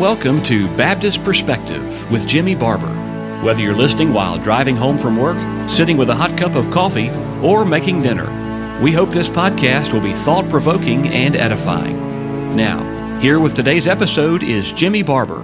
welcome to Baptist Perspective with Jimmy Barber. Whether you're listening while driving home from work, sitting with a hot cup of coffee, or making dinner, we hope this podcast will be thought-provoking and edifying. Now, here with today's episode is Jimmy Barber.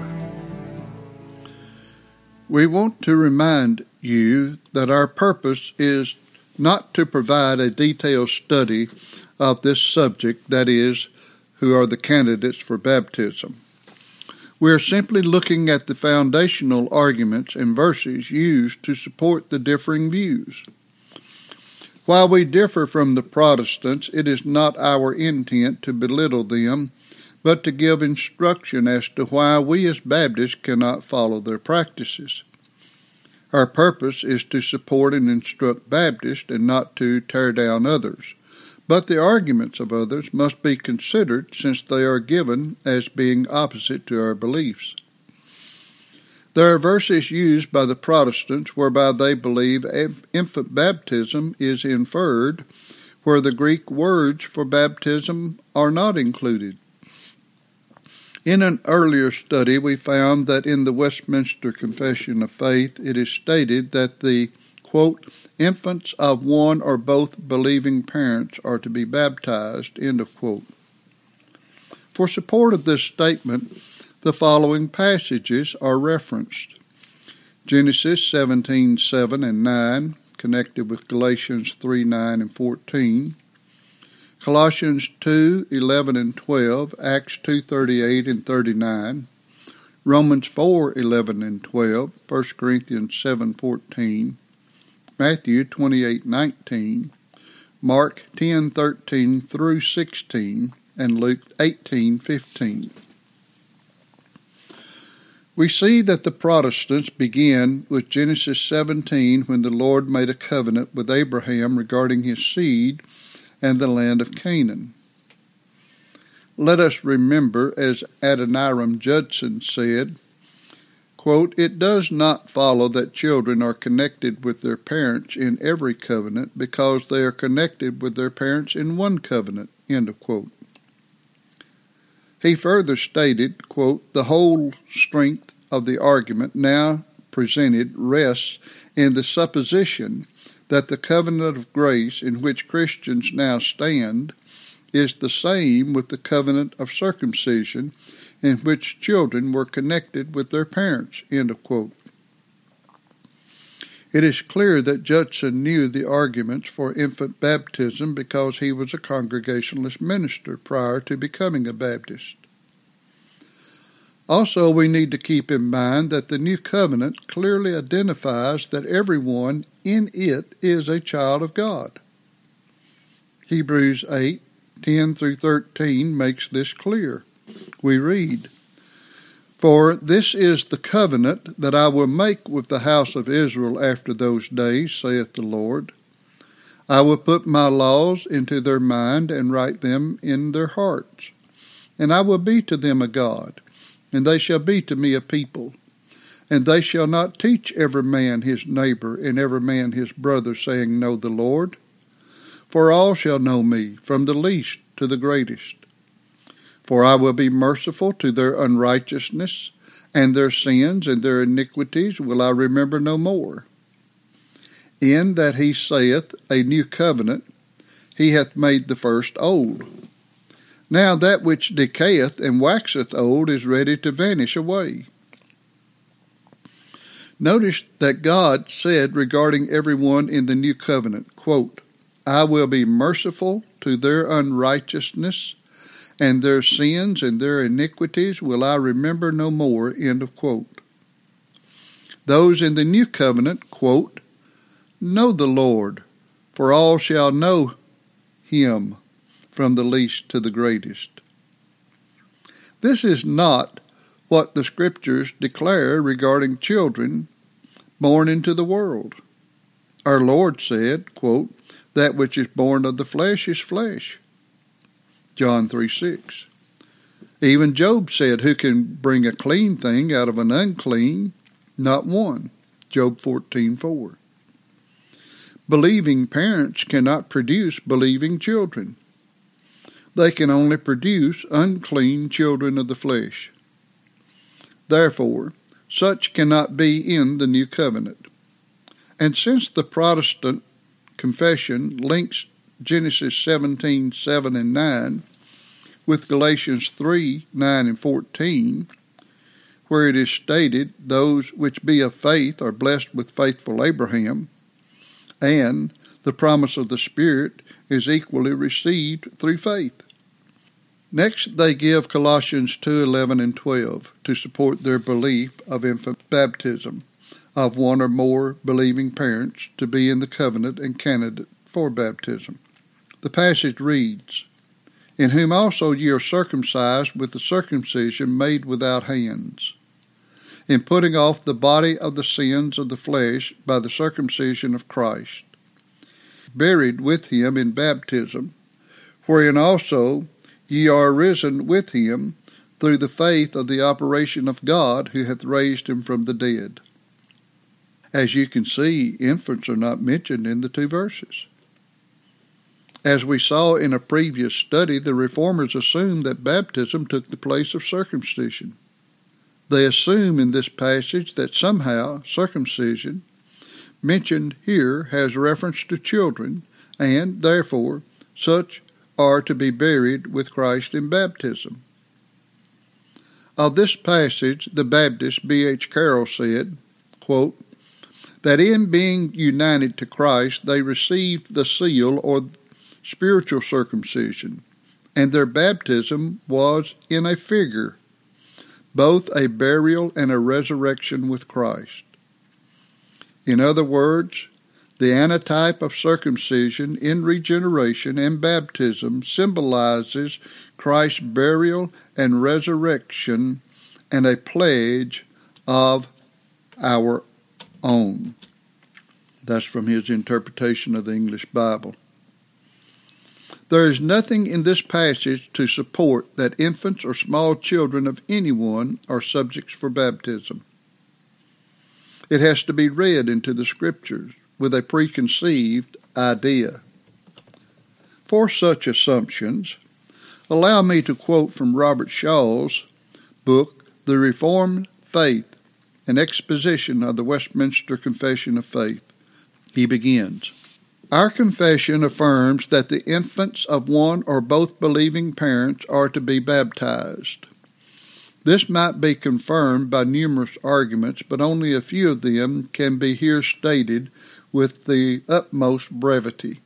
We want to remind you that our purpose is not to provide a detailed study of this subject, that is, who are the candidates for baptism. We are simply looking at the foundational arguments and verses used to support the differing views. While we differ from the Protestants, it is not our intent to belittle them, but to give instruction as to why we as Baptists cannot follow their practices. Our purpose is to support and instruct Baptists and not to tear down others. But the arguments of others must be considered since they are given as being opposite to our beliefs. There are verses used by the Protestants whereby they believe infant baptism is inferred, where the Greek words for baptism are not included. In an earlier study, we found that in the Westminster Confession of Faith, it is stated that the, quote, infants of one or both believing parents are to be baptized, end of quote. For support of this statement, the following passages are referenced. Genesis 17:7 and 9, connected with Galatians 3:9 and 14. Colossians 2:11 and 12, Acts 2:38 and 39. Romans 4:11 and 12, 1 Corinthians 7:14. Matthew 28:19, Mark 10:13 through 16, and Luke 18:15. We see that the Protestants begin with Genesis 17 when the Lord made a covenant with Abraham regarding his seed and the land of Canaan. Let us remember, as Adoniram Judson said, quote, it does not follow that children are connected with their parents in every covenant because they are connected with their parents in one covenant, end of quote. He further stated, quote, the whole strength of the argument now presented rests in the supposition that the covenant of grace in which Christians now stand is the same with the covenant of circumcision in which children were connected with their parents, end of quote. It is clear that Judson knew the arguments for infant baptism because he was a Congregationalist minister prior to becoming a Baptist. Also, we need to keep in mind that the New Covenant clearly identifies that everyone in it is a child of God. Hebrews 8:10 through 13 makes this clear. We read, for this is the covenant that I will make with the house of Israel after those days, saith the Lord. I will put my laws into their mind and write them in their hearts. And I will be to them a God, and they shall be to me a people. And they shall not teach every man his neighbor and every man his brother, saying, know the Lord. For all shall know me, from the least to the greatest. For I will be merciful to their unrighteousness, and their sins and their iniquities will I remember no more. In that he saith, a new covenant, he hath made the first old. Now that which decayeth and waxeth old is ready to vanish away. Notice that God said regarding everyone in the new covenant, quote, I will be merciful to their unrighteousness, and their sins and their iniquities will I remember no more, end of quote. Those in the new covenant, quote, know the Lord, for all shall know him, from the least to the greatest. This is not what the Scriptures declare regarding children born into the world. Our Lord said, quote, that which is born of the flesh is flesh. John 3:6. Even Job said, who can bring a clean thing out of an unclean? Not one. Job 14:4. Believing parents cannot produce believing children. They can only produce unclean children of the flesh. Therefore, such cannot be in the new covenant. And since the Protestant confession links Genesis 17:7 and 9 with Galatians 3:9 and 14, where it is stated, those which be of faith are blessed with faithful Abraham, and the promise of the Spirit is equally received through faith. Next, they give Colossians 2:11 and 12 to support their belief of infant baptism of one or more believing parents to be in the covenant and candidate for baptism. The passage reads, "In whom also ye are circumcised with the circumcision made without hands, in putting off the body of the sins of the flesh by the circumcision of Christ, buried with him in baptism, wherein also ye are risen with him through the faith of the operation of God who hath raised him from the dead." As you can see, infants are not mentioned in the two verses. As we saw in a previous study, the Reformers assume that baptism took the place of circumcision. They assume in this passage that somehow circumcision, mentioned here, has reference to children, and therefore such are to be buried with Christ in baptism. Of this passage, the Baptist B.H. Carroll said, quote, that in being united to Christ, they received the seal or spiritual circumcision, and their baptism was in a figure, both a burial and a resurrection with Christ. In other words, the antitype of circumcision in regeneration and baptism symbolizes Christ's burial and resurrection and a pledge of our own. That's from his interpretation of the English Bible. There is nothing in this passage to support that infants or small children of anyone are subjects for baptism. It has to be read into the Scriptures with a preconceived idea. For such assumptions, allow me to quote from Robert Shaw's book, The Reformed Faith, an exposition of the Westminster Confession of Faith. He begins, "Our confession affirms that the infants of one or both believing parents are to be baptized. This might be confirmed by numerous arguments, but only a few of them can be here stated with the utmost brevity.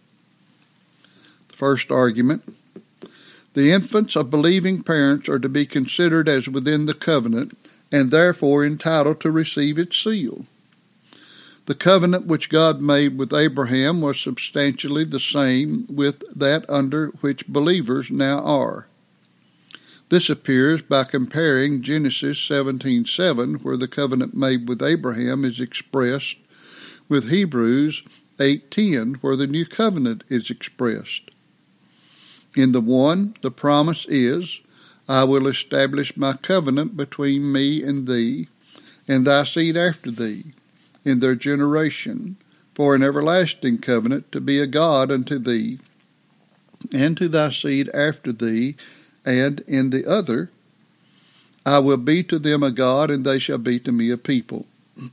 The first argument, the infants of believing parents are to be considered as within the covenant and therefore entitled to receive its seal. The covenant which God made with Abraham was substantially the same with that under which believers now are. This appears by comparing Genesis 17:7, where the covenant made with Abraham is expressed, with Hebrews 8:10, where the new covenant is expressed. In the one, the promise is, I will establish my covenant between me and thee, and thy seed after thee, in their generation, for an everlasting covenant to be a God unto thee, and to thy seed after thee, and in the other, I will be to them a God, and they shall be to me a people."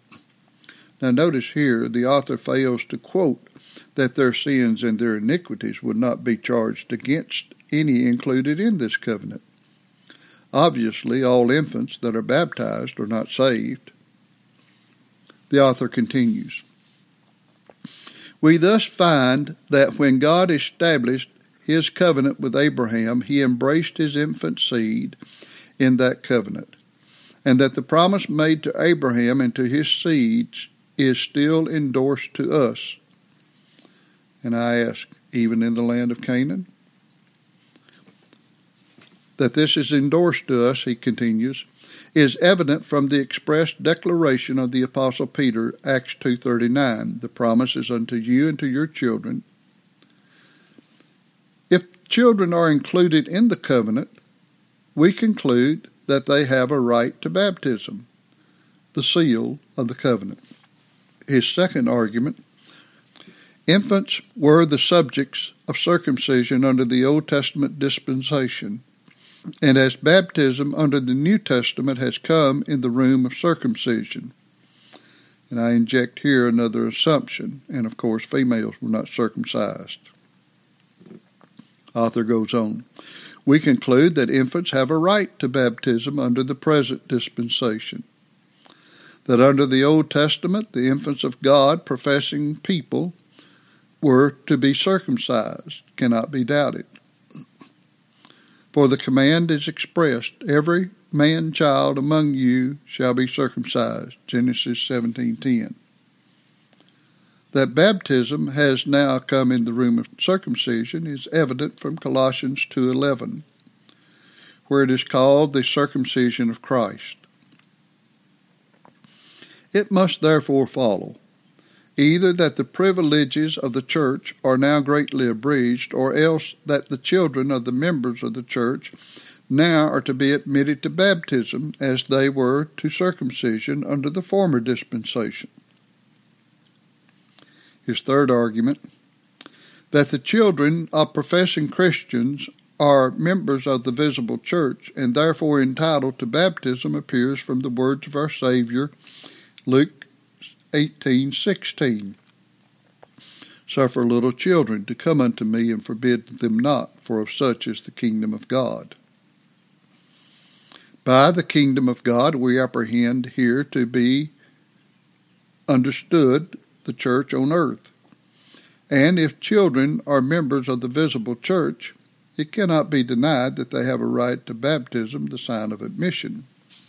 Now notice here, the author fails to quote that their sins and their iniquities would not be charged against any included in this covenant. Obviously, all infants that are baptized are not saved. The author continues, "We thus find that when God established his covenant with Abraham, he embraced his infant seed in that covenant, and that the promise made to Abraham and to his seeds is still endorsed to us." And I ask, even in the land of Canaan? That this is endorsed to us, he continues, is evident from the express declaration of the Apostle Peter, Acts 2:39. The promise is unto you and to your children. If children are included in the covenant, we conclude that they have a right to baptism, the seal of the covenant. His second argument, infants were the subjects of circumcision under the Old Testament dispensation. and as baptism under the New Testament has come in the room of circumcision. And I inject here another assumption, and of course females were not circumcised. Author goes on. We conclude that infants have a right to baptism under the present dispensation. That under the Old Testament, the infants of God, professing people, were to be circumcised, cannot be doubted. For the command is expressed, every man-child among you shall be circumcised, Genesis 17:10. That baptism has now come in the room of circumcision is evident from Colossians 2:11, where it is called the circumcision of Christ. It must therefore follow, either that the privileges of the church are now greatly abridged, or else that the children of the members of the church now are to be admitted to baptism as they were to circumcision under the former dispensation. His third argument, that the children of professing Christians are members of the visible church and therefore entitled to baptism, appears from the words of our Savior, Luke 18:16. Suffer little children to come unto me, and forbid them not, for of such is the kingdom of God. By the kingdom of God we apprehend here to be understood the church on earth. And if children are members of the visible church, it cannot be denied that they have a right to baptism, the sign of admission.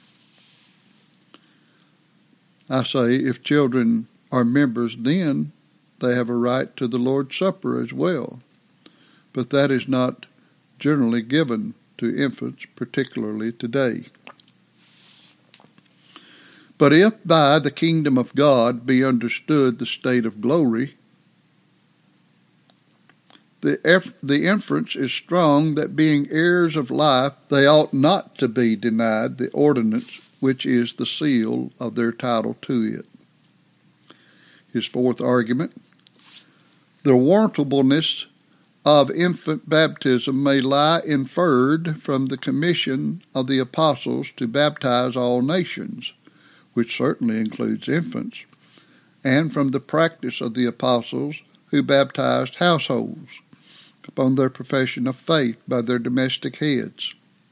I say if children are members, then they have a right to the Lord's Supper as well. But that is not generally given to infants, particularly today. But if by the kingdom of God be understood the state of glory, the inference is strong that being heirs of life, they ought not to be denied the ordinance which is the seal of their title to it. His fourth argument, the warrantableness of infant baptism may lie inferred from the commission of the apostles to baptize all nations, which certainly includes infants, and from the practice of the apostles who baptized households upon their profession of faith by their domestic heads.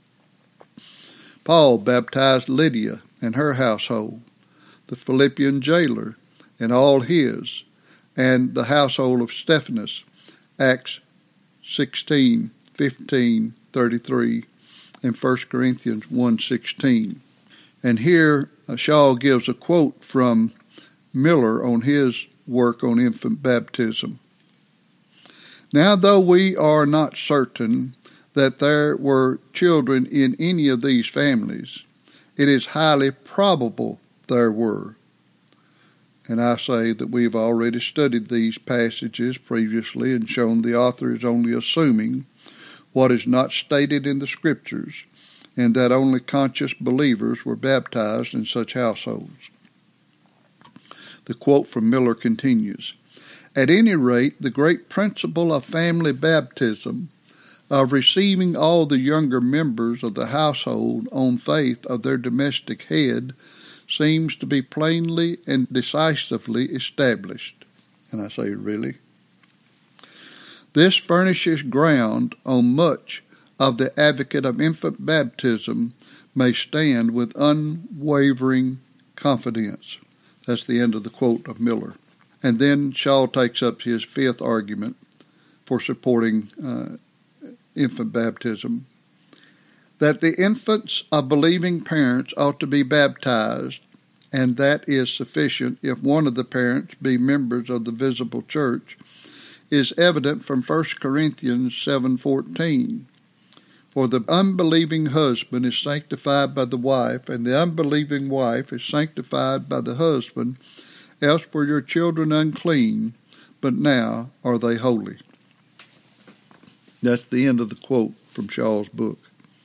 Paul baptized Lydia and her household, the Philippian jailer and all his, and the household of Stephanas, Acts 16, 15, 33, and 1 Corinthians 1:16. And here Shaw gives a quote from Miller on his work on infant baptism. Now, though we are not certain that there were children in any of these families, it is highly probable there were. And I say that we have already studied these passages previously and shown the author is only assuming what is not stated in the Scriptures, and that only conscious believers were baptized in such households. The quote from Miller continues, at any rate, the great principle of family baptism, of receiving all the younger members of the household on faith of their domestic head, seems to be plainly and decisively established. And I say, really? This furnishes ground on much of the advocate of infant baptism may stand with unwavering confidence. That's the end of the quote of Miller. And then Shaw takes up his fifth argument for supporting infant baptism, that the infants of believing parents ought to be baptized, and that is sufficient if one of the parents be members of the visible church, is evident from 1 Corinthians 7:14. For the unbelieving husband is sanctified by the wife, and the unbelieving wife is sanctified by the husband, else were your children unclean, but now are they holy. That's the end of the quote from Shaw's book.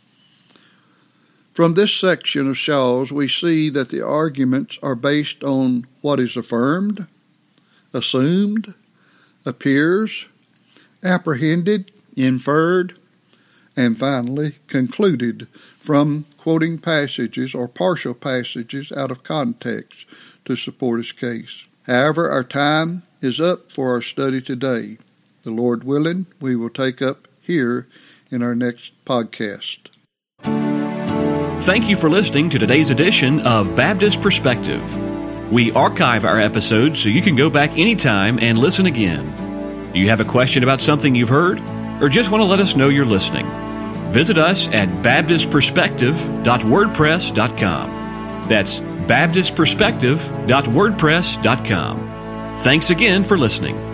From this section of Shaw's, we see that the arguments are based on what is affirmed, assumed, appears, apprehended, inferred, and finally concluded from quoting passages or partial passages out of context to support his case. However, our time is up for our study today. The Lord willing, we will take up here in our next podcast. Thank you for listening to today's edition of Baptist Perspective. We archive our episodes so you can go back anytime and listen again. Do you have a question about something you've heard, or just want to let us know you're listening? Visit us at baptistperspective.wordpress.com. That's baptistperspective.wordpress.com. Thanks again for listening.